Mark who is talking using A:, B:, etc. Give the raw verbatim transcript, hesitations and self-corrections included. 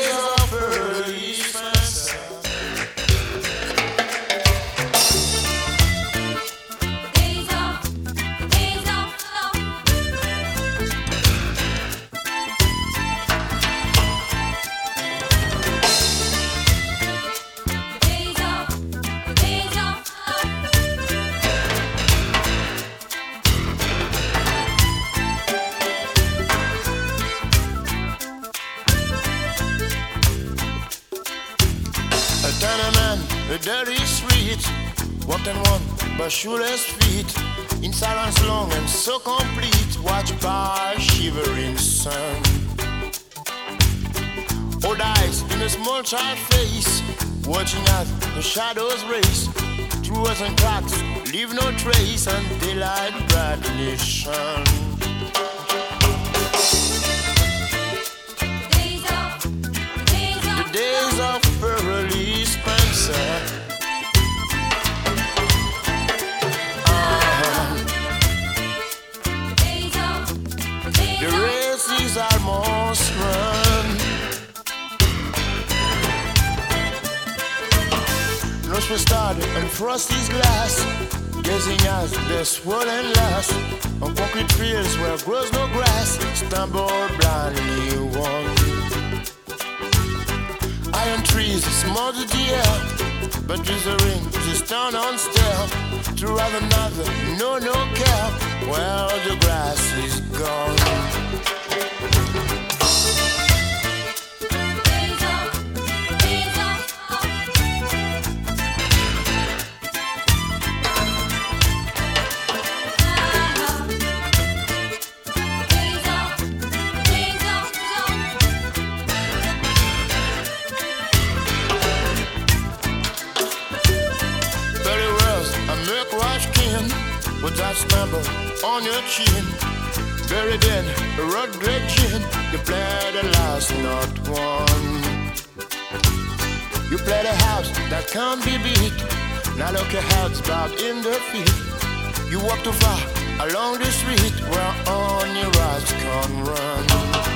A: of early Spencer.
B: Days of, days of love. Days of, days of love.
A: A tiny man, a dirty street, walking one by shoeless feet, in silence long and so complete, watched by a shivering sun. Old eyes in a small child face, watching as the shadows race, through us and cracks, leave no trace, and daylight brightly shone.
B: Days of, days
A: The
B: of
A: days of early Spencer.
B: days of, days
A: The
B: of
A: race is almost run. Rush was started and frosty's glass, gazing as the swollen last on concrete fields where grows no grass, stumble blindly one. Iron trees smother the air, but drizzling to stone on stare. Throughout another, no, no care, where the grass is gone.
B: days of, days of love. Days of, days of love.
A: Thirty words, a milk rush kin, with that stumble on your chin. Buried in a road gin, you play the last not one. You play the house that can't be beat. Now look your head's bowed in the feet. You walk too far along the street where on your eyes can run.